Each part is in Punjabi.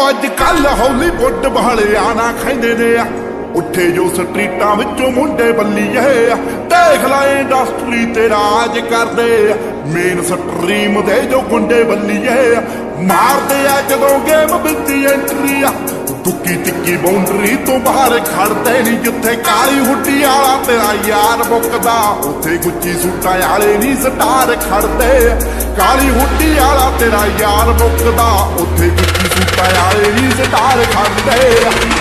ਅੱਜ ਕੱਲ ਹਾਲੀਵੁੱਡ ਵਾਲਿਆਂ ਨਾ ਖੈਂਦੇ ਨੇ ਉੱਠੇ ਜੋ ਸਟਰੀਟਾਂ ਵਿੱਚੋਂ ਮੁੰਡੇ ਬੱਲੀਏ। ਦੇਖ ਲੈ ਇੰਡਸਟਰੀ ਤੇ ਰਾਜ ਕਰਦੇ ਮੇਨ ਸਟਰੀਮ ਦੇ ਜੋ ਗੁੰਡੇ ਬੱਲੀਏ। ਮਾਰਦੇ ਆ ਜਦੋਂ ਗੇਮ ਵਿੱਚ ਐਂਟਰੀ ਦੁੱਕੀ ਟਿੱਕੀ ਬਾਉਂਡਰੀ ਤੋਂ ਬਾਹਰ ਖੜਦੇ ਨਹੀਂ। ਜਿੱਥੇ ਕਾਲੀ ਹੁੱਡੀ ਵਾਲਾ ਤੇਰਾ ਯਾਰ ਮੁੱਕਦਾ ਉੱਥੇ ਗੁੱਚੀ ਸੂਟਾਂ ਵਾਲੇ ਨਹੀਂ ਸਟਾਰ ਖੜਦੇ। ਕਾਲੀ ਹੁੱਡੀ ਵਾਲਾ ਤੇਰਾ ਯਾਰ ਮੁੱਕਦਾ ਉੱਥੇ ਗੁੱਚੀ ਸੂਟਾਂ ਵਾਲੇ ਨਹੀਂ ਸਟਾਰ ਖੜਦੇ।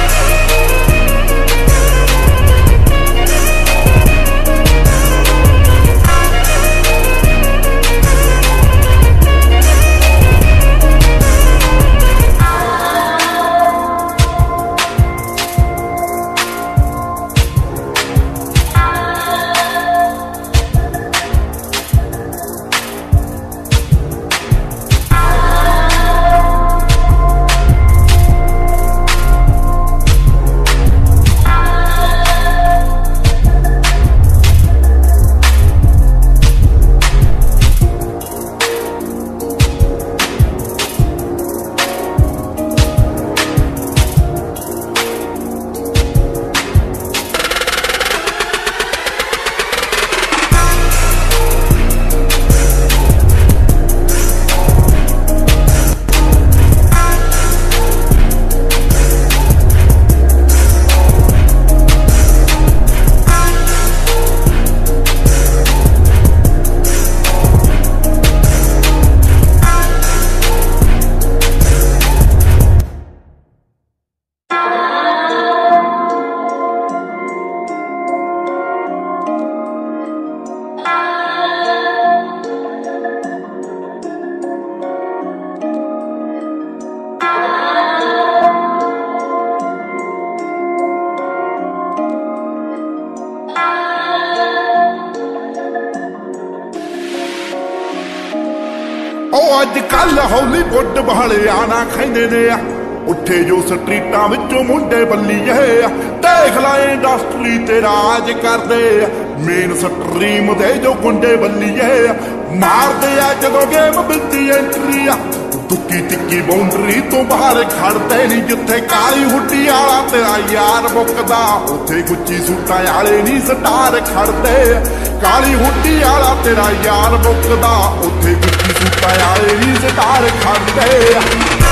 ਅੱਜ ਕੱਲ ਹਾਲੀਵੁੱਡ ਵਾਲਿਆਂ ਨਾ ਖੈਂਦੇ ਨੇ ਉੱਠੇ ਜੋ ਸਟਰੀਟਾਂ ਵਿੱਚੋਂ ਮੁੰਡੇ ਬੱਲੀਏ। ਦੇਖ ਲੈ ਇੰਡਸਟਰੀ ਤੇ ਰਾਜ ਕਰਦੇ ਮੇਨ ਸਟਰੀਮ ਦੇ ਜੋ ਗੁੰਡੇ ਬੱਲੀਏ। ਮਾਰਦੇ ਆ ਜਦੋਂ ਗੇਮ ਵਿੱਚ ਐਂਟਰੀ ਦੁੱਕੀ ਟਿੱਕੀ ਬਾਉਂਡਰੀ ਤੋਂ ਬਾਹਰ ਖੜਦੇ ਨਹੀਂ। ਜਿੱਥੇ ਕਾਲੀ ਹੁੱਡੀ ਵਾਲਾ ਤੇਰਾ ਯਾਰ ਮੁੱਕਦਾ ਉੱਥੇ ਗੁੱਚੀ ਸੂਟਾਂ ਵਾਲੇ ਨਹੀਂ ਸਟਾਰ ਖੜਦੇ। ਕਾਲੀ ਹੁੱਡੀ ਵਾਲਾ ਤੇਰਾ ਯਾਰ ਮੁੱਕਦਾ ਉੱਥੇ ਗੁੱਚੀ ਸੂਟਾਂ ਵਾਲੇ ਨਹੀਂ ਸਟਾਰ ਖੜਦੇ।